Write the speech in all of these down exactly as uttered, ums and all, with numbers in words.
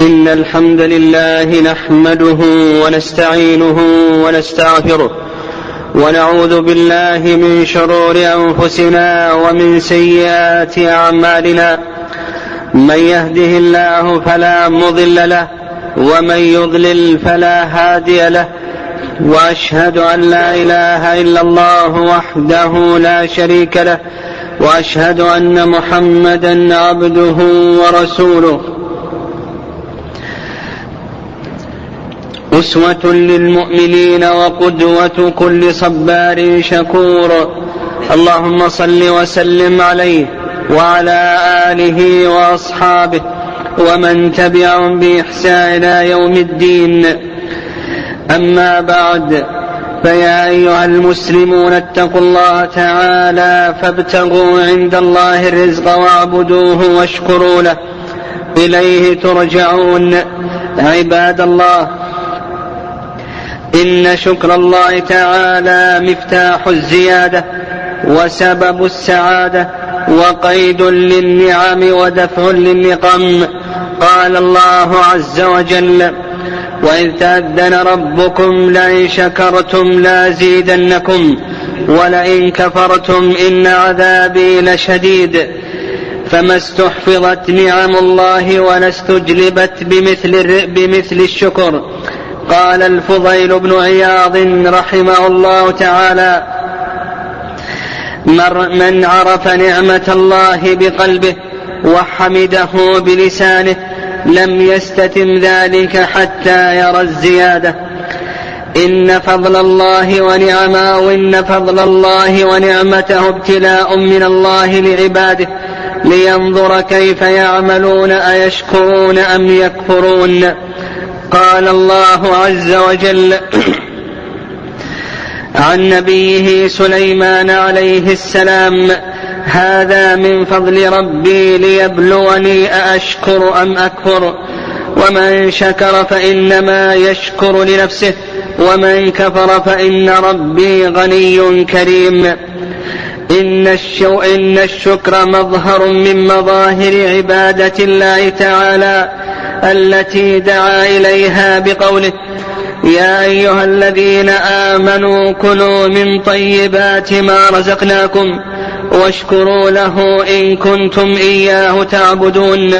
إن الحمد لله نحمده ونستعينه ونستغفره ونعوذ بالله من شرور أنفسنا ومن سيئات أعمالنا. من يهده الله فلا مضل له ومن يضلل فلا هادي له، وأشهد أن لا إله إلا الله وحده لا شريك له، وأشهد أن محمدا عبده ورسوله، أسوة للمؤمنين وقدوة كل صبار شكور. اللهم صل وسلم عليه وعلى آله وأصحابه ومن تبعهم بإحسان إلى يوم الدين. أما بعد، فيا أيها المسلمون اتقوا الله تعالى فابتغوا عند الله الرزق واعبدوه واشكروا له، إليه ترجعون. عباد الله، إن شكر الله تعالى مفتاح الزيادة وسبب السعادة وقيد للنعم ودفع للنقم. قال الله عز وجل: وإذ تأذن ربكم لئن شكرتم لأزيدنكم ولئن كفرتم إن عذابي لشديد. فما استحفظت نعم الله ولا استجلبت بمثل, بمثل الشكر. قال الفضيل بن عياض رحمه الله تعالى: من عرف نعمة الله بقلبه وحمده بلسانه لم يستتم ذلك حتى يرى الزيادة. إن فضل الله ونعمه وإن فضل الله ونعمته ابتلاء من الله لعباده لينظر كيف يعملون أيشكرون أم يكفرون. قال الله عز وجل عن نبيه سليمان عليه السلام: هذا من فضل ربي ليبلوني أأشكر أم أكفر، ومن شكر فإنما يشكر لنفسه ومن كفر فإن ربي غني كريم. إن, الشو إن الشكر مظهر من مظاهر عبادة الله تعالى التي دعا إليها بقوله: يا أيها الذين آمنوا كلوا من طيبات ما رزقناكم واشكروا له إن كنتم إياه تعبدون.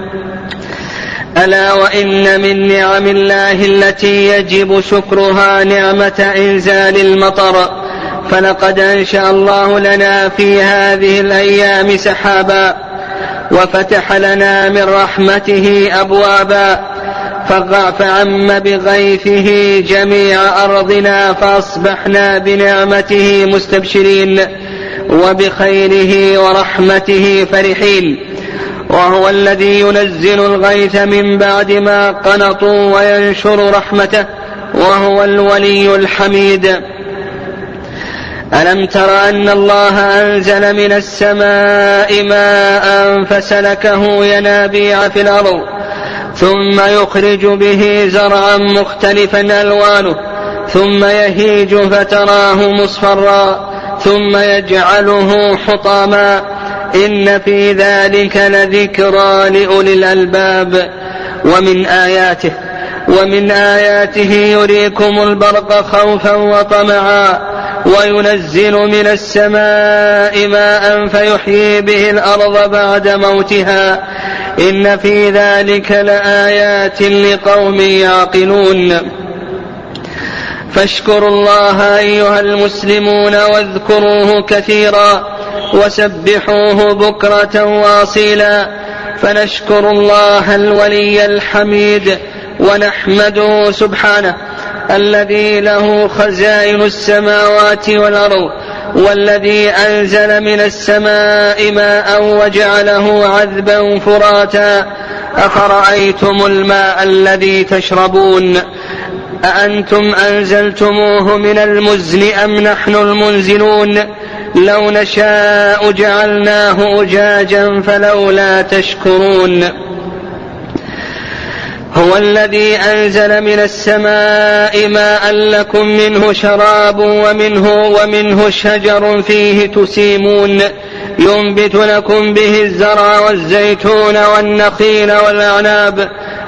ألا وإن من نعم الله التي يجب شكرها نعمة إنزال المطر، فلقد أنشأ الله لنا في هذه الأيام سحابا وفتح لنا من رحمته أبوابا فعم بغيثه جميع أرضنا فأصبحنا بنعمته مستبشرين وبخيره ورحمته فرحين. وهو الذي ينزل الغيث من بعد ما قنطوا وينشر رحمته، وهو الولي الحميد. ألم تر أن الله أنزل من السماء ماء فسلكه ينابيع في الأرض ثم يخرج به زرعا مختلفا ألوانه ثم يهيج فتراه مصفرا ثم يجعله حطاما إن في ذلك لذكرى لأولي الألباب. ومن آياته ومن آياته يريكم البرق خوفا وطمعا وينزل من السماء ماء فيحيي به الأرض بعد موتها إن في ذلك لآيات لقوم يعقلون. فاشكروا الله أيها المسلمون واذكروه كثيرا وسبحوه بكرة واصيلا. فنشكر الله الولي الحميد ونحمده سبحانه الذي له خزائن السماوات والأرض، والذي أنزل من السماء ماء وجعله عذبا فراتا. أفرأيتم الماء الذي تشربون أأنتم أنزلتموه من المزن أم نحن المنزلون؟ لو نشاء جعلناه أجاجا فلولا تشكرون. هو الذي أنزل من السماء ماء لكم منه شراب ومنه, ومنه شجر فيه تسيمون ينبت لكم به الزرع والزيتون والنخيل والأعناب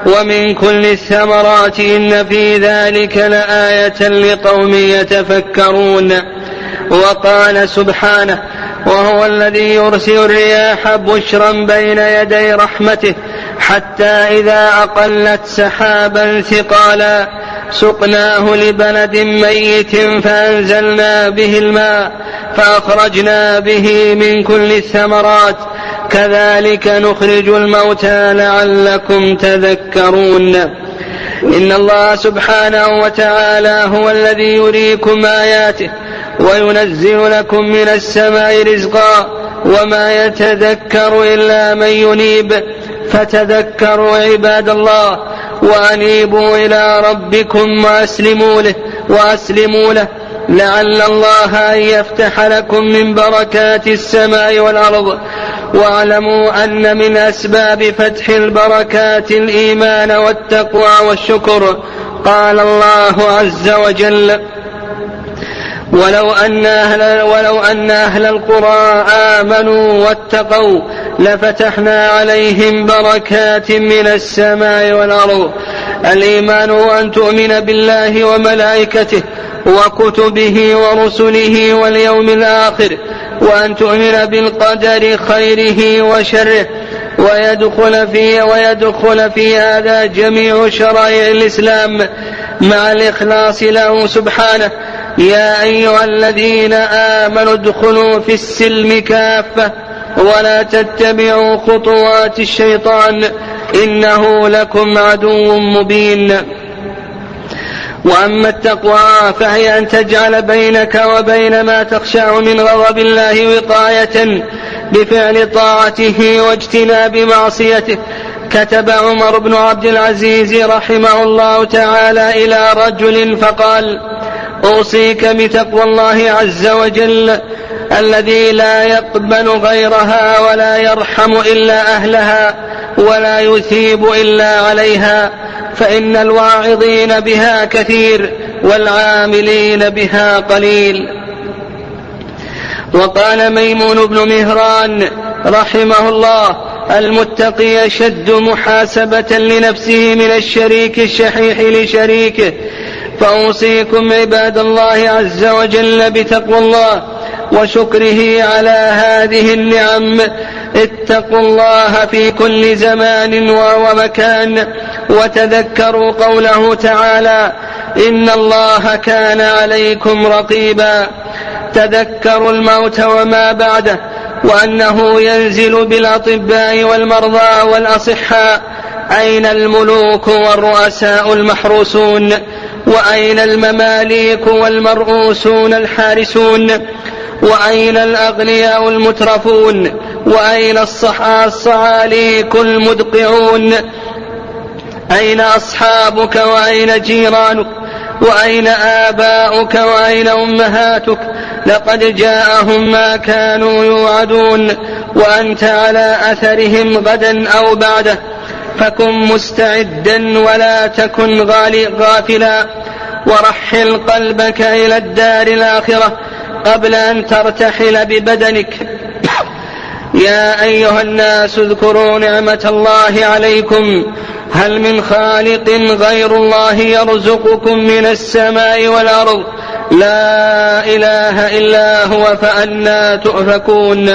ومن كل الثمرات إن في ذلك لآية لقوم يتفكرون. وقال سبحانه: وهو الذي يرسل الرياح بشرا بين يدي رحمته حتى إذا أقلت سحابا ثقالا سقناه لبلد ميت فأنزلنا به الماء فأخرجنا به من كل الثمرات كذلك نخرج الموتى لعلكم تذكرون. إن الله سبحانه وتعالى هو الذي يريكم آياته وينزل لكم من السماء رزقا وما يتذكر إلا من ينيب. فتذكروا عباد الله وأنيبوا إلى ربكم وأسلموا له, وأسلموا له لعل الله أن يفتح لكم من بركات السماء والأرض. واعلموا أن من أسباب فتح البركات الإيمان والتقوى والشكر. قال الله عز وجل: ولو أن أهل, ولو أن أهل القرى آمنوا واتقوا لفتحنا عليهم بركات من السماء والأرض. الإيمان أن تؤمن بالله وملائكته وكتبه ورسله واليوم الآخر، وأن تؤمن بالقدر خيره وشره، ويدخل في, ويدخل في هذا جميع شرائع الإسلام مع الإخلاص له سبحانه. يا أيها الذين آمنوا ادخلوا في السلم كافة ولا تتبعوا خطوات الشيطان إنه لكم عدو مبين. وأما التقوى فهي أن تجعل بينك وبين ما تخشع من غضب الله وقاية بفعل طاعته واجتناب معصيته. كتب عمر بن عبد العزيز رحمه الله تعالى إلى رجل فقال: أوصيك بتقوى الله عز وجل الذي لا يقبل غيرها ولا يرحم إلا أهلها ولا يثيب إلا عليها، فإن الواعظين بها كثير والعاملين بها قليل. وقال ميمون بن مهران رحمه الله: المتقي شد محاسبة لنفسه من الشريك الشحيح لشريكه. فأوصيكم عباد الله عز وجل بتقوى الله وشكره على هذه النعم. اتقوا الله في كل زمان ومكان، وتذكروا قوله تعالى: إن الله كان عليكم رقيبا. تذكروا الموت وما بعده، وأنه ينزل بالأطباء والمرضى والأصحاء. أين الملوك والرؤساء المحروسون؟ وأين المماليك والمرؤوسون الحارسون؟ وأين الأغنياء المترفون؟ وأين الصعاليك المدقعون؟ أين أصحابك وأين جيرانك؟ وأين آباؤك وأين أمهاتك؟ لقد جاءهم ما كانوا يوعدون، وأنت على أثرهم غدا أو بعده. فكن مستعدا ولا تكن غافلا، ورحل قلبك إلى الدار الآخرة قبل أن ترتحل ببدنك. يا أيها الناس اذكروا نعمة الله عليكم، هل من خالق غير الله يرزقكم من السماء والأرض؟ لا إله إلا هو فأنى تؤفكون.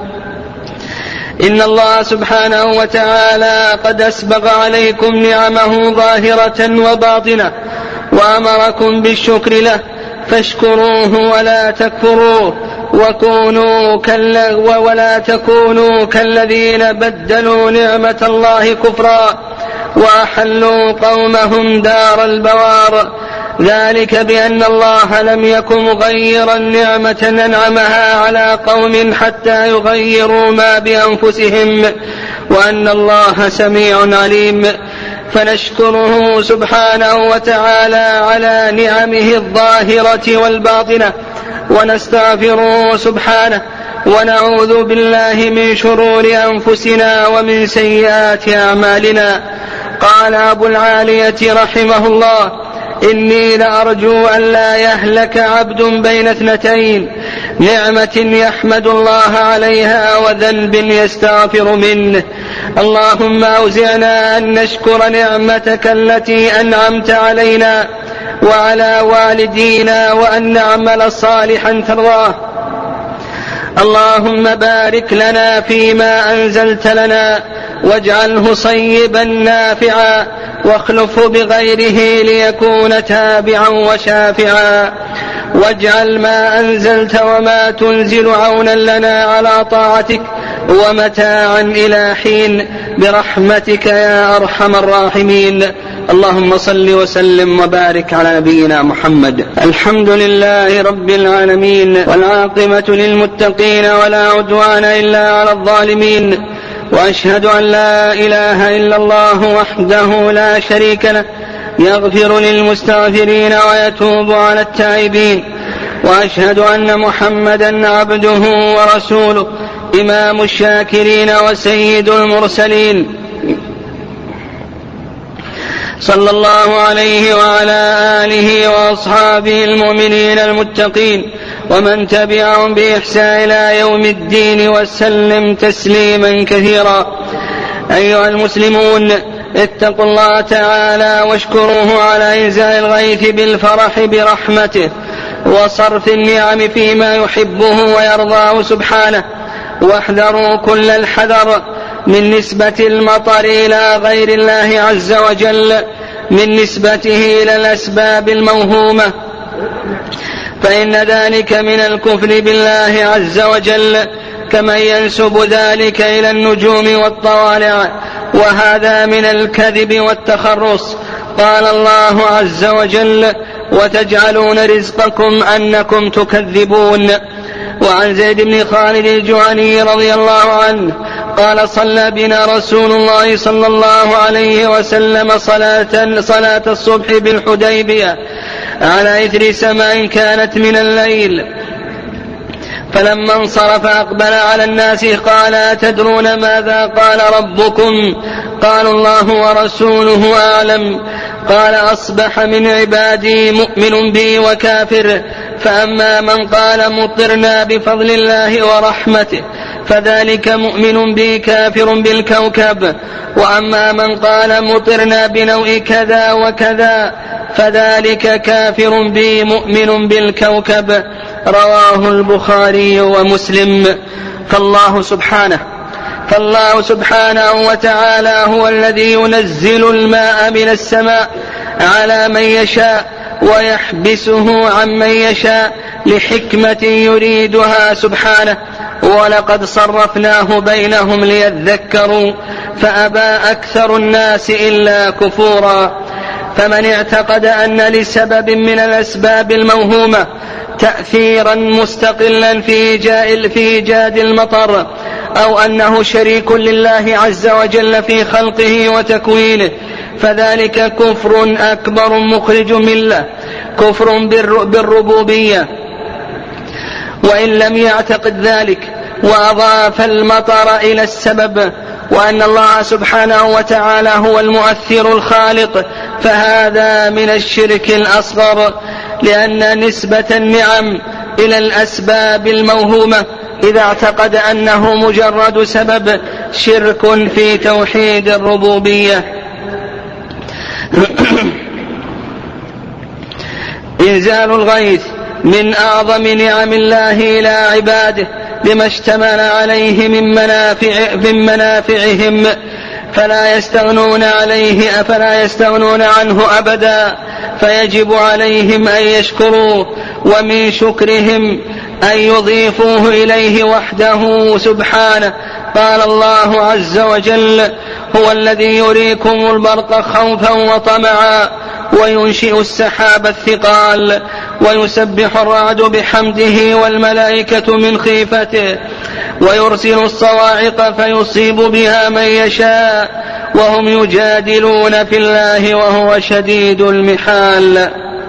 إن الله سبحانه وتعالى قد أسبغ عليكم نعمه ظاهرة وباطنة، وأمركم بالشكر له، فاشكروه ولا تكفروه، وكونوا كال ولا تكونوا كالذين بدلوا نعمة الله كفرا وأحلوا قومهم دار البوار. ذلك بأن الله لم يكن مغيرا نعمة أنعمها على قوم حتى يغيروا ما بأنفسهم، وأن الله سميع عليم. فنشكره سبحانه وتعالى على نعمه الظاهرة والباطنة، ونستغفره سبحانه، ونعوذ بالله من شرور أنفسنا ومن سيئات أعمالنا. قال أبو العالية رحمه الله: إني لأرجو أن لا يهلك عبد بين اثنتين: نعمة يحمد الله عليها وذنب يستغفر منه. اللهم أوزعنا أن نشكر نعمتك التي أنعمت علينا وعلى والدينا وأن نعمل صالحا ترضاه. اللهم بارك لنا فيما أنزلت لنا واجعله صيبا نافعا واخلفه بغيره ليكون تابعا وشافعا، واجعل ما أنزلت وما تنزل عونا لنا على طاعتك ومتاعا إلى حين برحمتك يا أرحم الراحمين. اللهم صل وسلم وبارك على نبينا محمد. الحمد لله رب العالمين، والعاقبة للمتقين ولا عدوان إلا على الظالمين، وأشهد أن لا إله إلا الله وحده لا شريك له يغفر للمستغفرين ويتوب على التائبين، وأشهد أن محمدا عبده ورسوله إمام الشاكرين وسيد المرسلين، صلى الله عليه وعلى آله وأصحابه المؤمنين المتقين ومن تبعهم بإحسان إلى يوم الدين وسلم تسليما كثيرا. أيها المسلمون، اتقوا الله تعالى واشكروه على إنزال الغيث بالفرح برحمته وصرف النعم فيما يحبه ويرضاه سبحانه، واحذروا كل الحذر من نسبة المطر إلى غير الله عز وجل من نسبته إلى الأسباب الموهومة، فإن ذلك من الكفر بالله عز وجل كمن ينسب ذلك إلى النجوم والطوالع، وهذا من الكذب والتخرص. قال الله عز وجل: وتجعلون رزقكم أنكم تكذبون. وعن زيد بن خالد الجهني رضي الله عنه قال: صلى بنا رسول الله صلى الله عليه وسلم صلاة, صلاة الصبح بالحديبية على إثر سماء كانت من الليل، فلما انصرف أقبل على الناس قال: أتدرون ماذا قال ربكم؟ قالوا: الله ورسوله أعلم. قال: أصبح من عبادي مؤمن بي وكافر، فأما من قال مطرنا بفضل الله ورحمته فذلك مؤمن بي كافر بالكوكب، وأما من قال مطرنا بنوء كذا وكذا فذلك كافر بي مؤمن بالكوكب. رواه البخاري ومسلم. فالله سبحانه فالله سبحانه وتعالى هو الذي ينزل الماء من السماء على من يشاء ويحبسه عن من يشاء لحكمة يريدها سبحانه، ولقد صرفناه بينهم ليذكروا فأبى أكثر الناس إلا كفورا. فمن اعتقد أن لسبب من الأسباب الموهومة تأثيرا مستقلا في إيجاد المطر، أو أنه شريك لله عز وجل في خلقه وتكوينه، فذلك كفر أكبر مخرج ملة، كفر بالربوبية. وإن لم يعتقد ذلك وأضاف المطر إلى السبب وأن الله سبحانه وتعالى هو المؤثر الخالق، فهذا من الشرك الأصغر، لأن نسبة النعم إلى الأسباب الموهومة إذا اعتقد أنه مجرد سبب شرك في توحيد الربوبية. إنزال الغيث من أعظم نعم الله إلى عباده لما اشتمل عليه من منافع من منافعهم، فلا يستغنون عليه أفلا يستغنون عنه أبدا، فيجب عليهم أن يشكروه، ومن شكرهم أن يضيفوه إليه وحده سبحانه. قال الله عز وجل: هو الذي يريكم البرق خوفا وطمعا وينشئ السحاب الثقال ويسبح الرعد بحمده والملائكة من خيفته ويرسل الصواعق فيصيب بها من يشاء وهم يجادلون في الله وهو شديد المحال.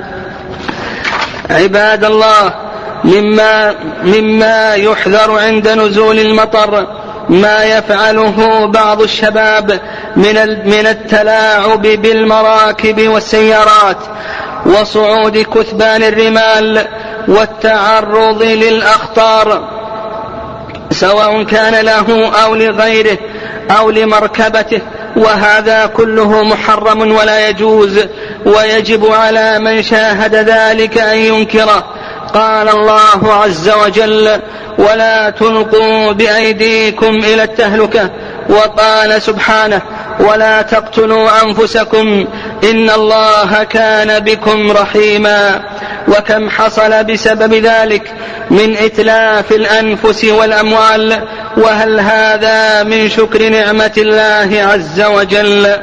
عباد الله، مما, مما يحذر عند نزول المطر ما يفعله بعض الشباب من من التلاعب بالمراكب والسيارات وصعود كثبان الرمال والتعرض للأخطار سواء كان له أو لغيره أو لمركبته، وهذا كله محرم ولا يجوز، ويجب على من شاهد ذلك أن ينكره. قال الله عز وجل: ولا تلقوا بأيديكم إلى التهلكة. وقال سبحانه: ولا تقتلوا أنفسكم إن الله كان بكم رحيما. وكم حصل بسبب ذلك من إتلاف الأنفس والأموال، وهل هذا من شكر نعمة الله عز وجل؟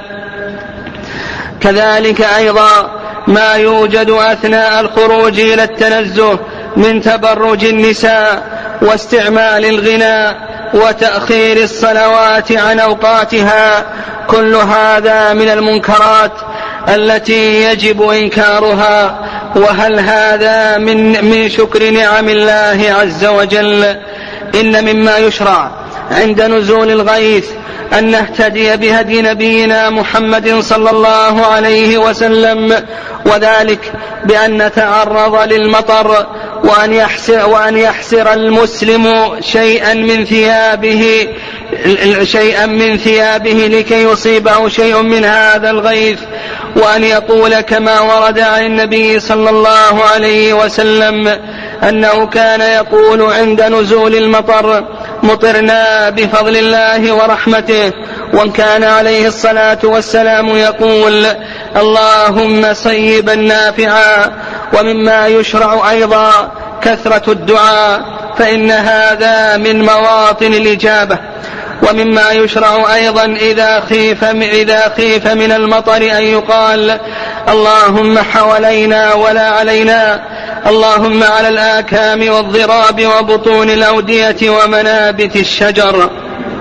كذلك أيضا ما يوجد أثناء الخروج إلى التنزه من تبرج النساء واستعمال الغناء وتأخير الصلوات عن أوقاتها، كل هذا من المنكرات التي يجب إنكارها. وهل هذا من, من شكر نعم الله عز وجل؟ إن مما يشرع عند نزول الغيث أن نهتدي بهدي نبينا محمد صلى الله عليه وسلم، وذلك بأن نتعرض للمطر، وأن يحسر, وأن يحسر المسلم شيئا من ثيابه شيئا من ثيابه لكي يصيبه شيء من هذا الغيث، وأن يقول كما ورد عن النبي صلى الله عليه وسلم أنه كان يقول عند نزول المطر: مطرنا بفضل الله ورحمته. وان كان عليه الصلاة والسلام يقول: اللهم صيبا نافعا. ومما يشرع أيضا كثرة الدعاء، فإن هذا من مواطن الإجابة. ومما يشرع أيضا إذا خيف, إذا خيف من المطر أن يقال: اللهم حوالينا ولا علينا، اللهم على الآكام والضراب وبطون الأودية ومنابت الشجر.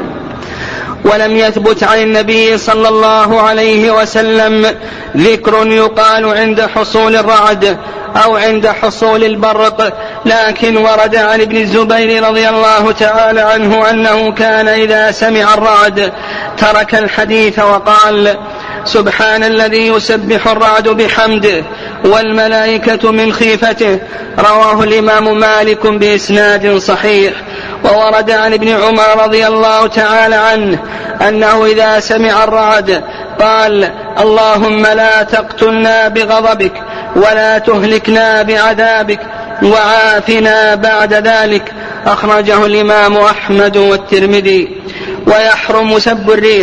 ولم يثبت عن النبي صلى الله عليه وسلم ذكر يقال عند حصول الرعد أو عند حصول البرق، لكن ورد عن ابن الزبير رضي الله تعالى عنه أنه كان إذا سمع الرعد ترك الحديث وقال: سبحان الذي يسبح الرعد بحمده والملائكة من خيفته. رواه الإمام مالك بإسناد صحيح. وورد عن ابن عمر رضي الله تعالى عنه أنه إذا سمع الرعد قال: اللهم لا تقتلنا بغضبك ولا تهلكنا بعذابك وعافنا بعد ذلك. أخرجه الإمام أحمد والترمذي. ويحرم سب الريح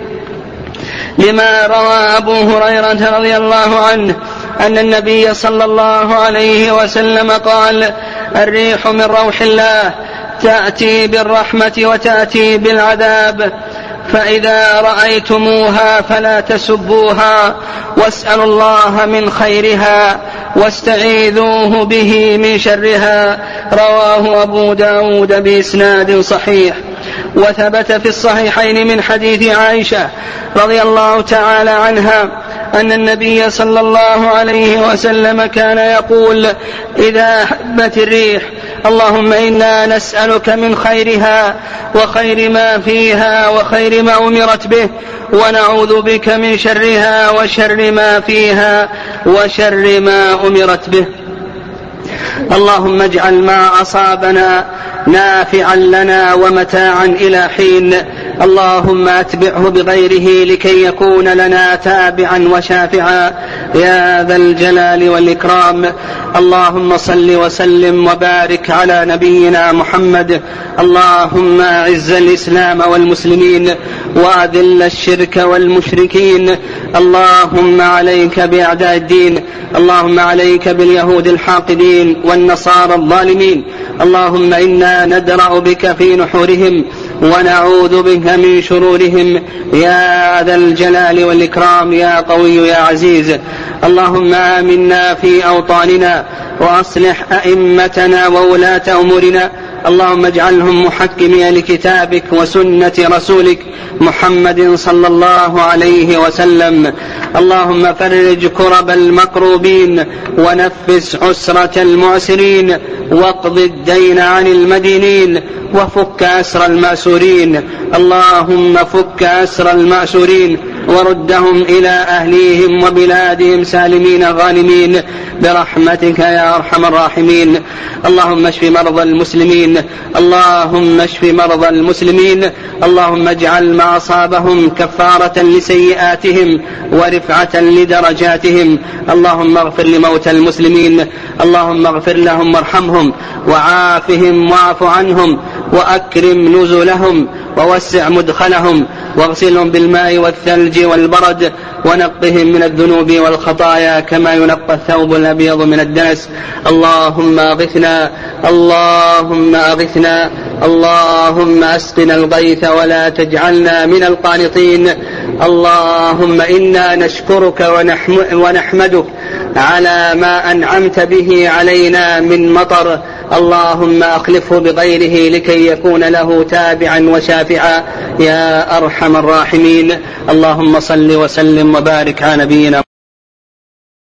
لما روى أبو هريرة رضي الله عنه أن النبي صلى الله عليه وسلم قال: الريح من روح الله تأتي بالرحمة وتأتي بالعذاب، فإذا رأيتموها فلا تسبوها، واسألوا الله من خيرها واستعيذوه به من شرها. رواه أبو داود بإسناد صحيح. وثبت في الصحيحين من حديث عائشة رضي الله تعالى عنها أن النبي صلى الله عليه وسلم كان يقول إذا هبت الريح: اللهم إنا نسألك من خيرها وخير ما فيها وخير ما أمرت به، ونعوذ بك من شرها وشر ما فيها وشر ما أمرت به. اللهم اجعل ما أصابنا نافعا لنا ومتاعا إلى حين، اللهم أتبعه بغيره لكي يكون لنا تابعا وشافعا يا ذا الجلال والإكرام. اللهم صل وسلم وبارك على نبينا محمد. اللهم أعز الإسلام والمسلمين وأذل الشرك والمشركين. اللهم عليك بأعداء الدين، اللهم عليك باليهود الحاقدين والنصارى الظالمين. اللهم إنا ندرأ بك في نحورهم ونعوذ بك من شرورهم يا ذا الجلال والإكرام يا قوي يا عزيز. اللهم آمنا في أوطاننا وأصلح أئمتنا وولاة أمورنا، اللهم اجعلهم محكمين لكتابك وسنة رسولك محمد صلى الله عليه وسلم. اللهم فرج كرب المكروبين ونفس عسرة المعسرين، واقض الدين عن المدينين، وفك أسر المأسورين. اللهم فك أسر المأسورين وردهم إلى أهليهم وبلادهم سالمين غانمين برحمتك يا أرحم الراحمين. اللهم اشف مرضى المسلمين، اللهم اشف مرضى المسلمين، اللهم اجعل ما أصابهم كفارة لسيئاتهم ورفعة لدرجاتهم. اللهم اغفر لموتى المسلمين، اللهم اغفر لهم وارحمهم وعافهم واعف عنهم وأكرم نزلهم ووسع مدخلهم واغسلهم بالماء والثلج والبرد ونقهم من الذنوب والخطايا كما ينقى الثوب الأبيض من الدنس. اللهم أغثنا، اللهم أغثنا، اللهم أسقنا الغيث ولا تجعلنا من القانطين. اللهم إنا نشكرك ونحمدك على ما أنعمت به علينا من مطر، اللهم أخلفه بغيره لكي يكون له تابعا وشافعا يا أرحم الراحمين. اللهم صل وسلم وبارك على نبينا